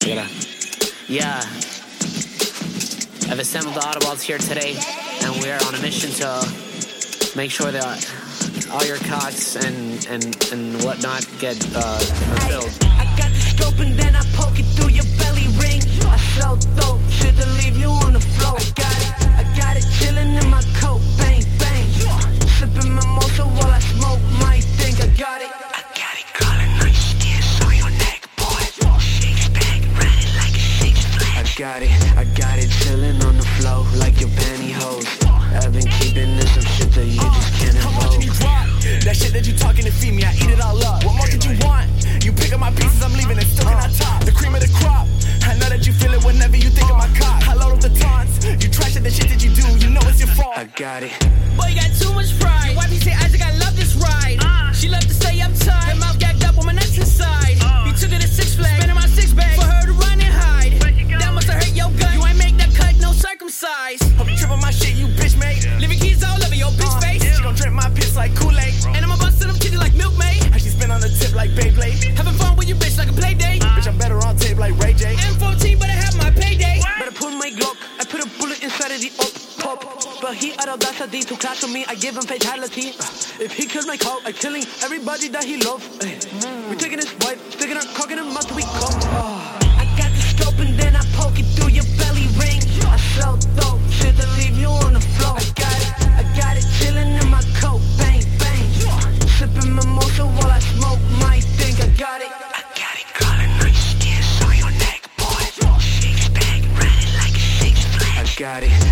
Yeah. I've assembled the Autoballs here today, and we are on a mission to make sure that all your cocks and whatnot get fulfilled. I got the scope and then I poke it through your belly ring. I so dope, should've leave you on the floor. I got it chillin' in my coat, bang, bang. Sippin' mimosa while I smoke my thing. I got it calling on your skin, on your neck, boy. Six pack, riding like a Six Flags. I got it chillin' on the floor like your pantyhose. I've been keeping this some shit that you just can't invoke. How much did you drop? That shit that you talking to feed me, I eat it all up. What more could you want? You pick up my pieces, I'm leaving it stuck in our top. The cream of the crop. I know that you feel it whenever you think of my cock. I load up the taunts. You trash at the shit that you do, you know it's your fault. I got it. Boy, you got too much pride. Your wifey say, Isaac, I love this ride. She love to stay uptight. Her mouth gagged up on my nuts inside. He took her to Six Flags, spending my six bag for her to run and hide. That must have hurt your gut. You ain't make that cut, no circumcised. Hope you trip on my shit, you bitch mate. Living keys all over your bitch face. She gon' drink my piss like Kool-Aid. And I'ma bust them titties like milkmaid. And she spin on the tip like Beyblade. Having fun with you bitch like a play date. Bitch, I'm better on tape like Ray J. M14, but I have my payday. Better pull my Glock. I put a bullet inside of the pop. But he audacity to clash on me. I give him fatality. If he kills my cow, I killing everybody that he love. We taking his wife, sticking our cock in him mouth till we come. I got the scope and then I poke it through your belly ring. I so dope, should've leave you on the floor. I got it chilling in my coat, bang bang. Sipping mimosa while I smoke my thing. I got it calling on your skin, on your neck, boy. Six pack, riding like a Six Flags. I got it.